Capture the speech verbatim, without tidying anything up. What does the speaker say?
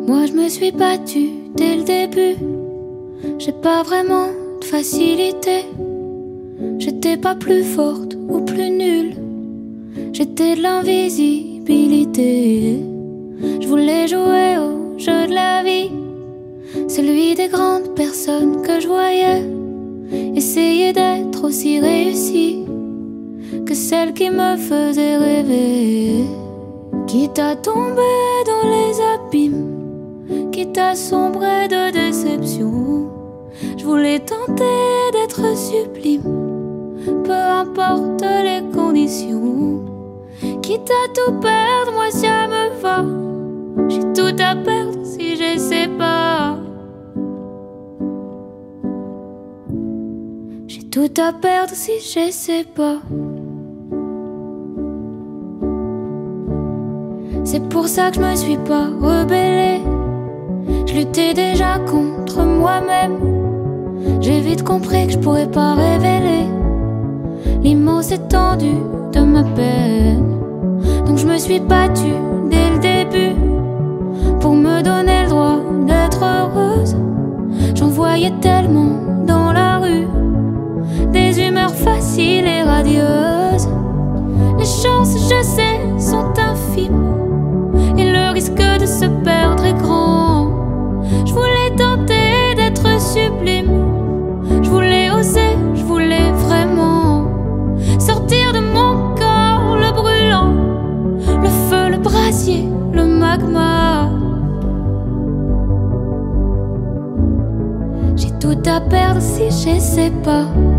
Moi je me suis battue dès le début. J'ai pas vraiment de facilité. J'étais pas plus forte ou plus nulle. J'étais de l'invisibilité. Je voulais jouer au jeu de la vie, celui des grandes personnes que je voyais. Essayer d'être aussi réussie que celle qui me faisait rêver. Quitte à tomber dans les abîmes, quitte à sombrer de déception, je voulais tenter d'être sublime, peu importe les conditions. Quitte à tout perdre, moi ça me va. J'ai tout à perdre si j'essaie pas. J'ai tout à perdre si j'essaie pas. C'est pour ça que je me suis pas rebellée. Je luttais déjà contre moi-même. J'ai vite compris que je pourrais pas révéler l'immense étendue de ma peine. Donc je me suis battue dès le début pour me donner le droit d'être heureuse. J'en voyais tellement dans la rue, des humeurs faciles et radieuses. Les chances, je sais, sont infimes et le risque de se perdre est grand. Je voulais tenter d'être sublime, je voulais oser, je voulais vraiment sortir de mon corps le brûlant, le feu, le brasier, le magma. J'ai tout à perdre si j'essaie pas.